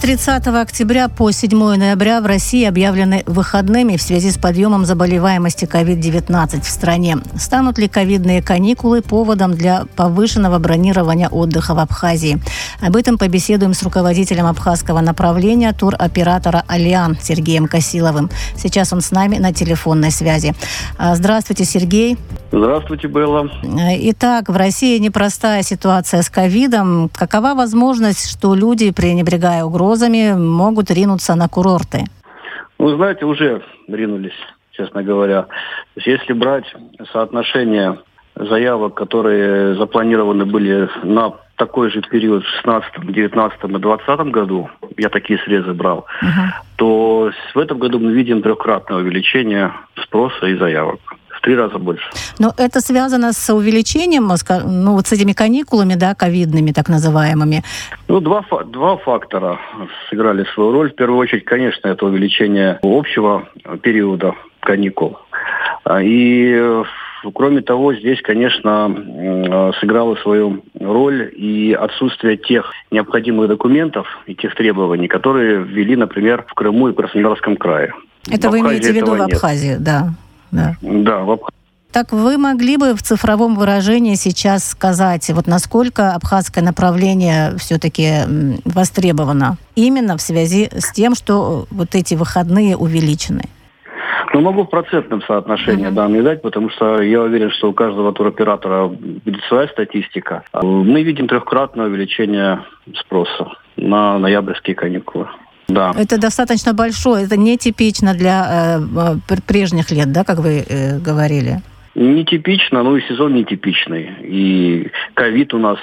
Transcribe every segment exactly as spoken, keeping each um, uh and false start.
тридцатого октября по седьмое ноября в России объявлены выходными в связи с подъемом заболеваемости ковид девятнадцать в стране. Станут ли ковидные каникулы поводом для повышенного бронирования отдыха в Абхазии? Об этом побеседуем с руководителем абхазского направления туроператора «Алиан» Сергеем Косиловым. Сейчас он с нами на телефонной связи. Здравствуйте, Сергей. Здравствуйте, Белла. Итак, в России непростая ситуация с ковидом. Какова возможность, что люди, пренебрегая угрозами, могут ринуться на курорты? Вы знаете, уже ринулись, честно говоря. То есть, если брать соотношение заявок, которые запланированы были на такой же период в шестнадцатом, девятнадцатом и двадцатом году, я такие срезы брал, uh-huh. то в этом году мы видим трехкратное увеличение спроса и заявок. В три раза больше. Но это связано с увеличением, ну, вот с этими каникулами, да, ковидными так называемыми? Ну, два, два фактора сыграли свою роль. В первую очередь, конечно, это увеличение общего периода каникул. И кроме того, здесь, конечно, сыграло свою роль и отсутствие тех необходимых документов и тех требований, которые ввели, например, в Крыму и в Краснодарском крае. Это вы имеете в виду в Абхазии, да? Да, да, в Абхазии. Так вы могли бы в цифровом выражении сейчас сказать, вот насколько абхазское направление все-таки востребовано именно в связи с тем, что вот эти выходные увеличены? Ну, могу в процентном соотношении uh-huh. данные дать, потому что я уверен, что у каждого туроператора будет своя статистика. Мы видим трехкратное увеличение спроса на ноябрьские каникулы. Да. Это достаточно большое, это нетипично для э, прежних лет, да, как вы э, говорили? Нетипично, но и сезон нетипичный. И ковид у нас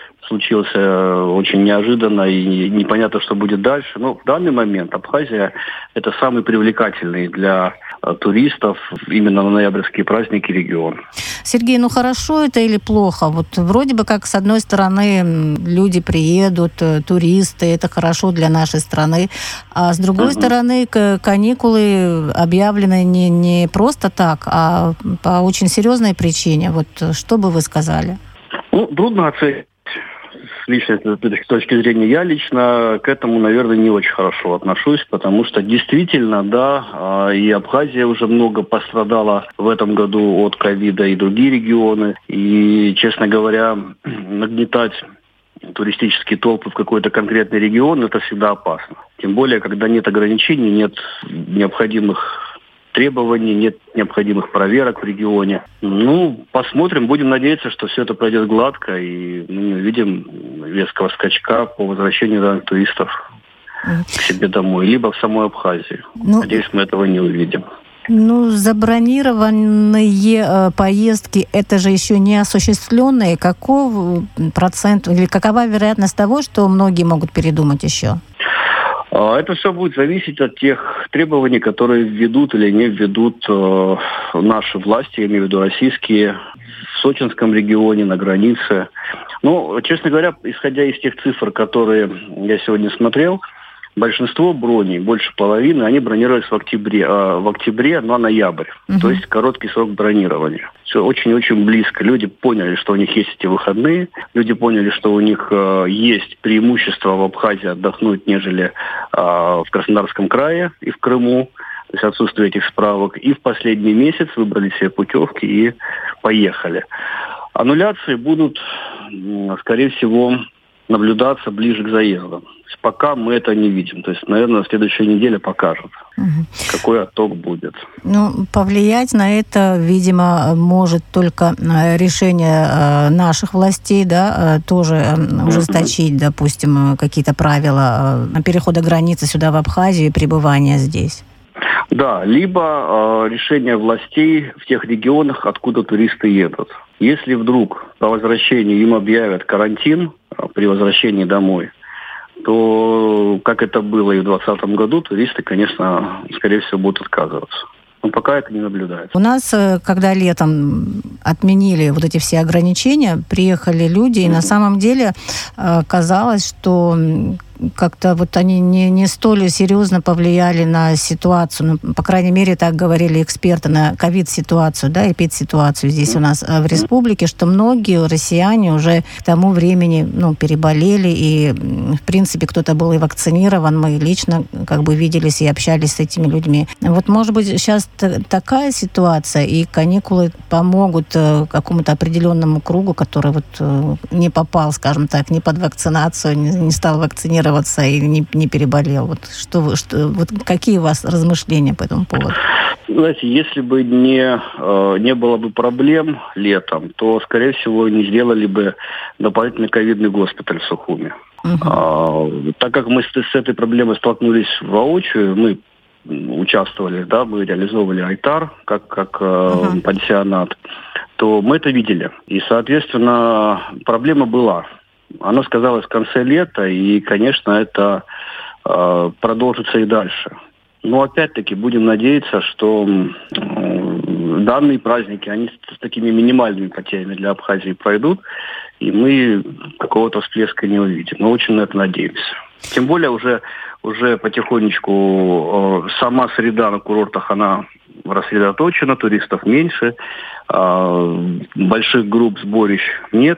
случился очень неожиданно, и непонятно, что будет дальше. Но в данный момент Абхазия – это самый привлекательный для туристов именно на ноябрьские праздники регион. Сергей, ну хорошо это или плохо? Вот вроде бы как с одной стороны люди приедут, туристы, это хорошо для нашей страны, а с другой uh-huh. стороны каникулы объявлены не, не просто так, а по очень серьезной причине. Вот что бы вы сказали? Ну, трудно оценить. С личной точки зрения, я лично к этому, наверное, не очень хорошо отношусь, потому что действительно, да, и Абхазия уже много пострадала в этом году от ковида, и другие регионы. И, честно говоря, нагнетать туристические толпы в какой-то конкретный регион, это всегда опасно. Тем более, когда нет ограничений, нет необходимых требований, нет необходимых проверок в регионе. Ну, посмотрим, будем надеяться, что все это пройдет гладко, и мы не увидим резкого скачка по возвращению данных туристов mm. к себе домой, либо в самой Абхазии. Ну, надеюсь, мы этого не увидим. Ну, забронированные э, поездки, это же еще не осуществленные. Каков процент или какова вероятность того, что многие могут передумать еще? Это все будет зависеть от тех требований, которые введут или не введут э, наши власти, я имею в виду российские, в Сочинском регионе, на границе. Ну, честно говоря, исходя из тех цифр, которые я сегодня смотрел, большинство броней, больше половины, они бронировались в октябре, э, в октябре, на ноябрь. Uh-huh. То есть короткий срок бронирования. Все очень-очень близко. Люди поняли, что у них есть эти выходные. Люди поняли, что у них э, есть преимущество в Абхазии отдохнуть, нежели э, в Краснодарском крае и в Крыму. То есть отсутствие этих справок. И в последний месяц выбрали себе путевки и поехали. Аннуляции будут, скорее всего, наблюдаться ближе к заезду. Пока мы это не видим. То есть, наверное, следующая неделя покажет, угу. какой отток будет. Ну, повлиять на это, видимо, может только решение наших властей, да, тоже ужесточить, угу. допустим, какие-то правила перехода границы сюда в Абхазию и пребывания здесь. Да, либо э, решение властей в тех регионах, откуда туристы едут. Если вдруг по возвращении им объявят карантин э, при возвращении домой, то, как это было и в двадцатом году, туристы, конечно, скорее всего, будут отказываться. Но пока это не наблюдается. У нас, когда летом отменили вот эти все ограничения, приехали люди, и mm-hmm. на самом деле казалось, что как-то вот они не, не столь серьезно повлияли на ситуацию. Ну, по крайней мере, так говорили эксперты на ковид-ситуацию, да, эпид-ситуацию здесь у нас в республике, что многие россияне уже к тому времени, ну, переболели, и, в принципе, кто-то был и вакцинирован. Мы лично как бы виделись и общались с этими людьми. Вот, может быть, сейчас т- такая ситуация, и каникулы помогут э, какому-то определенному кругу, который вот э, не попал, скажем так, не под вакцинацию, не, не стал вакцинироваться и не, не переболел. Вот, что вы, что, вот какие у вас размышления по этому поводу? Знаете, если бы не, э, не было бы проблем летом, то, скорее всего, не сделали бы дополнительный ковидный госпиталь в Сухуми. Uh-huh. А, так как мы с, с этой проблемой столкнулись воочию, мы участвовали, да, мы реализовывали Айтар как, как э, uh-huh. пансионат, то мы это видели. И, соответственно, проблема была. Она сказалась в конце лета, и, конечно, это э, продолжится и дальше. Но, опять-таки, будем надеяться, что э, данные праздники, они с, с такими минимальными потерями для Абхазии пройдут, и мы какого-то всплеска не увидим. Мы очень на это надеемся. Тем более уже, уже потихонечку э, сама среда на курортах, она рассредоточена, туристов меньше, э, больших групп сборищ нет.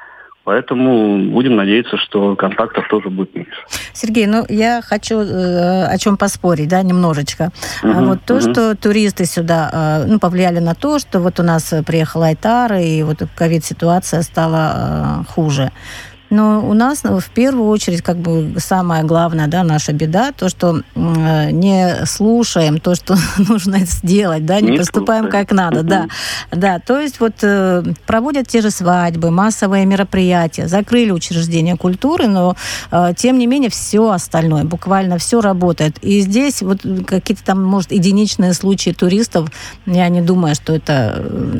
Поэтому будем надеяться, что контактов тоже будет меньше. Сергей, ну я хочу э, о чем поспорить, да, немножечко. Uh-huh, вот то, uh-huh. что туристы сюда, э, ну, повлияли на то, что вот у нас приехал Айтар, и вот ковид-ситуация стала э, хуже. Но у нас в первую очередь как бы самая главная, да, наша беда, то, что э, не слушаем то, что нужно сделать, да, не, не поступаем слушаем. Как надо, да, да. То есть вот э, проводят те же свадьбы, массовые мероприятия, закрыли учреждения культуры, но э, тем не менее все остальное, буквально все работает. И здесь вот какие-то там, может, единичные случаи туристов, я не думаю, что это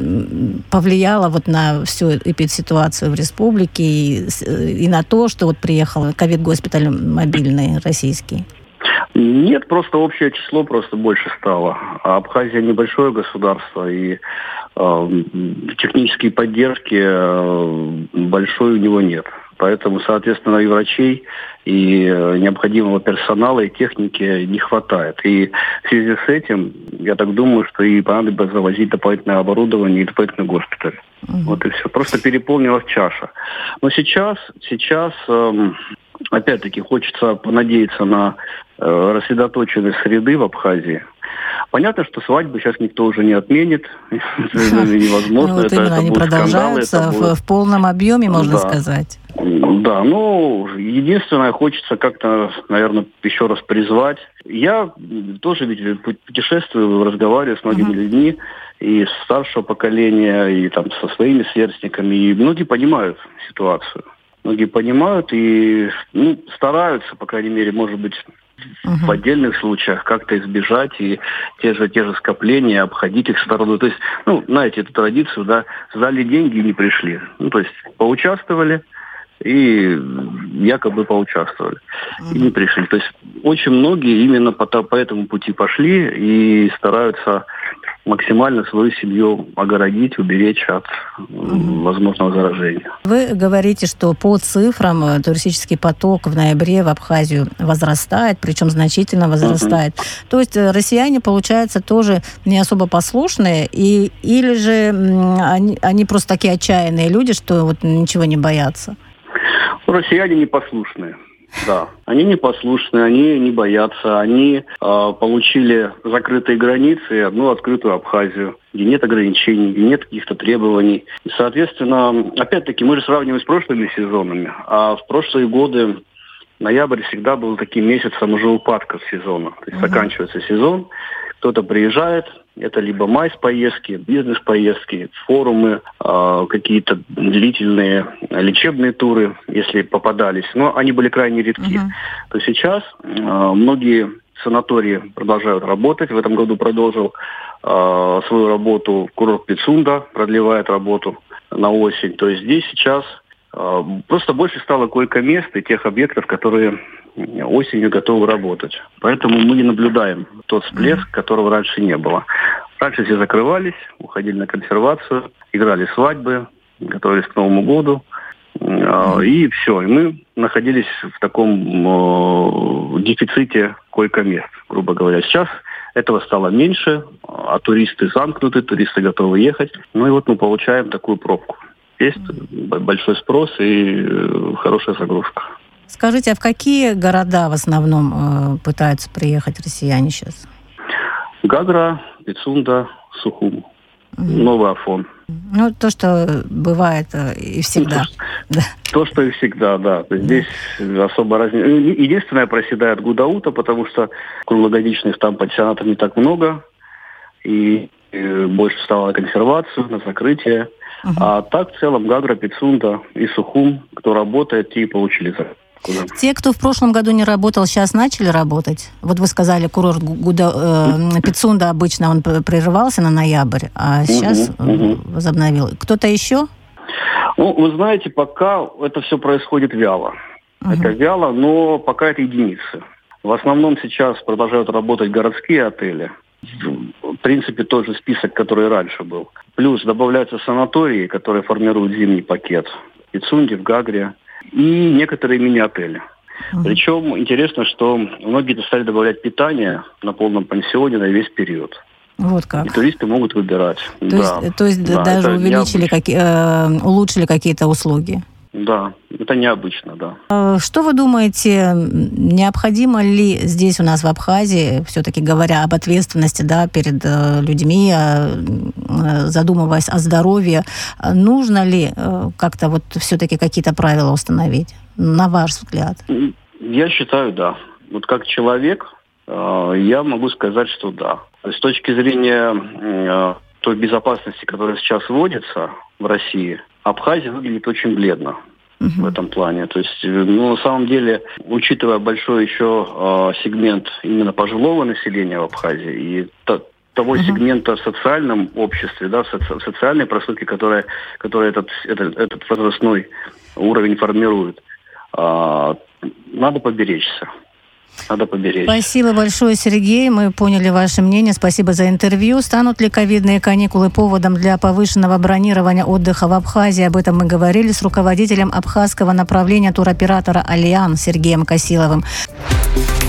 повлияло вот на всю эпидситуацию в республике и и на то, что вот приехал ковид-госпиталь мобильный российский? Нет, просто общее число просто больше стало. А Абхазия небольшое государство, и э, технической поддержки э, большой у него нет. Поэтому, соответственно, и врачей, и необходимого персонала, и техники не хватает. И в связи с этим, я так думаю, что и понадобится завозить дополнительное оборудование и дополнительный госпиталь. Uh-huh. Вот и все. Просто переполнилась чаша. Но сейчас, сейчас эм, опять-таки, хочется понадеяться на э, рассредоточенность среды в Абхазии. Понятно, что свадьбы сейчас никто уже не отменит. Невозможно. Вот именно, они продолжаются в полном объеме, можно сказать. Да, ну, единственное, хочется как-то, наверное, еще раз призвать. Я тоже ведь путешествую, разговариваю с многими uh-huh. людьми, и старшего поколения, и там со своими сверстниками, и многие понимают ситуацию. Многие понимают и ну, стараются, по крайней мере, может быть, uh-huh. в отдельных случаях как-то избежать и те же, те же скопления, обходить их стороной. То есть, ну, знаете, эту традицию, да, сдали деньги и не пришли. Ну, то есть, поучаствовали, и якобы поучаствовали. И не пришли. То есть очень многие именно по, по этому пути пошли и стараются максимально свою семью огородить, уберечь от mm-hmm. возможного заражения. Вы говорите, что по цифрам туристический поток в ноябре в Абхазию возрастает, причем значительно возрастает. Mm-hmm. То есть россияне, получается, тоже не особо послушные, и, или же они, они просто такие отчаянные люди, что вот ничего не боятся? Россияне непослушные. Да, они непослушные, они не боятся, они э, получили закрытые границы и одну открытую Абхазию, где нет ограничений, где нет каких-то требований. И, соответственно, опять-таки, мы же сравниваем с прошлыми сезонами, а в прошлые годы ноябрь всегда был таким месяцем уже упадка сезона. То есть uh-huh. заканчивается сезон, кто-то приезжает, это либо майс-поездки, бизнес-поездки, форумы, э, какие-то длительные лечебные туры, если попадались. Но они были крайне редки. Uh-huh. То сейчас э, многие санатории продолжают работать. В этом году продолжил э, свою работу курорт Пицунда, продлевает работу на осень. То есть здесь сейчас э, просто больше стало койко-мест и тех объектов, которые осенью готовы работать. Поэтому мы не наблюдаем тот всплеск, которого раньше не было. Раньше все закрывались, уходили на консервацию, играли свадьбы, готовились к Новому году. И все. И мы находились в таком э, дефиците койко-мест, грубо говоря. Сейчас этого стало меньше, а туристы замкнуты, туристы готовы ехать. Ну и вот мы получаем такую пробку. Есть большой спрос и хорошая загрузка. Скажите, а в какие города в основном э, пытаются приехать россияне сейчас? Гагра, Пицунда, Сухум, угу. Новый Афон. Ну, то, что бывает и всегда. Ну, то, то, что и всегда, да. Здесь да. особо разницы. Единственное, проседает Гудаута, потому что круглогодичных там пансионатов не так много. И больше стало на консервацию, на закрытие. Угу. А так, в целом, Гагра, Пицунда и Сухум, кто работает, и получили закрытие. Те, кто в прошлом году не работал, сейчас начали работать? Вот вы сказали, курорт Гуда, э, Пицунда обычно он прерывался на ноябрь, а сейчас угу, угу. возобновил. Кто-то еще? Ну, вы знаете, пока это все происходит вяло. Угу. Это вяло, но пока это единицы. В основном сейчас продолжают работать городские отели. В принципе, тот же список, который раньше был. Плюс добавляются санатории, которые формируют зимний пакет. В Пицунде, в Гагре. И некоторые мини-отели. Uh-huh. Причем интересно, что многие стали добавлять питание на полном пансионе на весь период. Вот как. И туристы могут выбирать. То да. есть, то есть да, даже увеличили, какие, э, улучшили какие-то услуги? Да, это необычно, да. Что вы думаете, необходимо ли здесь у нас в Абхазии, все-таки говоря об ответственности, да, перед людьми, задумываясь о здоровье, нужно ли как-то вот все-таки какие-то правила установить, на ваш взгляд? Я считаю, да. Вот как человек, я могу сказать, что да. С точки зрения той безопасности, которая сейчас вводится в России, Абхазия выглядит очень бледно uh-huh. в этом плане. То есть, ну, на самом деле, учитывая большой еще э, сегмент именно пожилого населения в Абхазии и то, того uh-huh. сегмента в социальном обществе, да, в соци- социальной прослойке, которая, которая этот, этот, этот возрастной уровень формирует, э, надо поберечься. Надо поберечь. Спасибо большое, Сергей. Мы поняли ваше мнение. Спасибо за интервью. Станут ли ковидные каникулы поводом для повышенного бронирования отдыха в Абхазии? Об этом мы говорили с руководителем абхазского направления туроператора «Алиан» Сергеем Косиловым.